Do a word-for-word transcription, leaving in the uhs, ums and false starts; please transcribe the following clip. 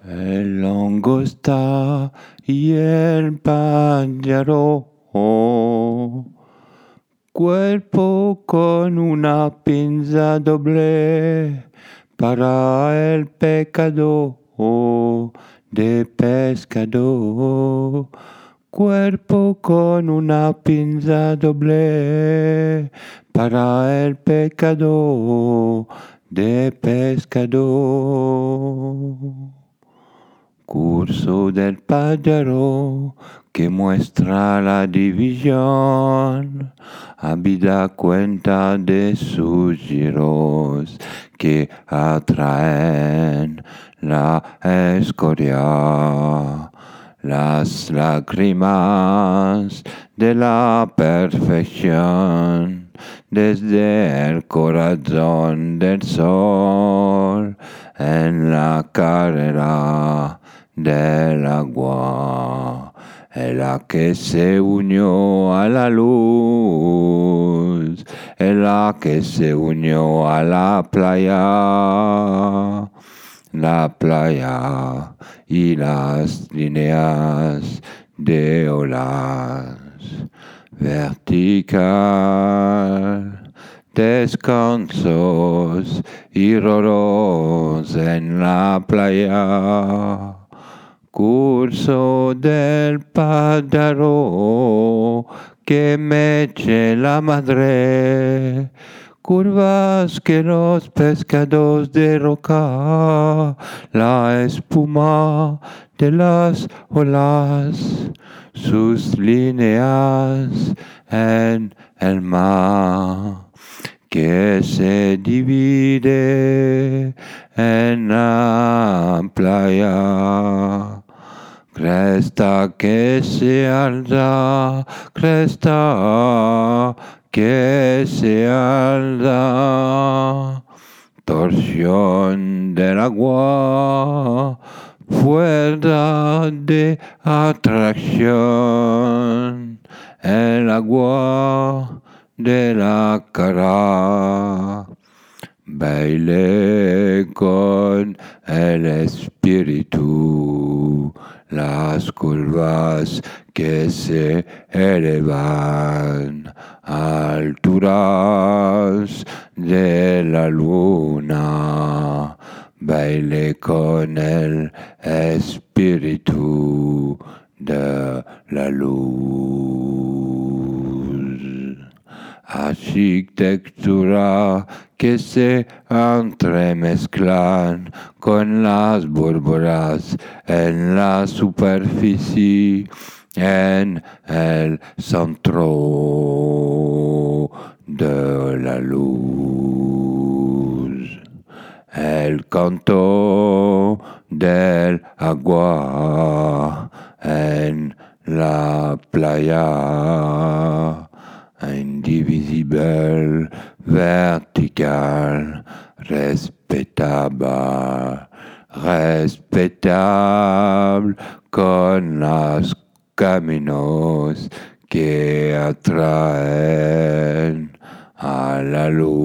El langosta y el pájaro, cuerpo con una pinza doble para el pecado de pescado. Cuerpo con una pinza doble para el pecado de pescado. Curso del pájaro que muestra la división, habida cuenta de sus giros que atraen la escoria, las lágrimas de la perfección desde el corazón del sol en la carrera del agua, en la que se unió a la luz, en la que se unió a la playa, la playa y las líneas de olas, vertical, descansos y roros en la playa. Curso del pájaro que me eche la madre, curvas que los pescados de roca, la espuma de las olas, sus líneas en el mar que se divide en la playa. Cresta que se alza, cresta que se alza, torsión del agua, fuerza de atracción, el agua de la cara. Baile con el espíritu, las curvas que se elevan a alturas de la luna. Baile con el espíritu de la luz. Arquitectura que se entremezclan con las burbujas en la superficie, en el centro de la luz. El canto del agua en la playa, indivisible, vertical, respetable, respetable con los caminos que atraen a la luz.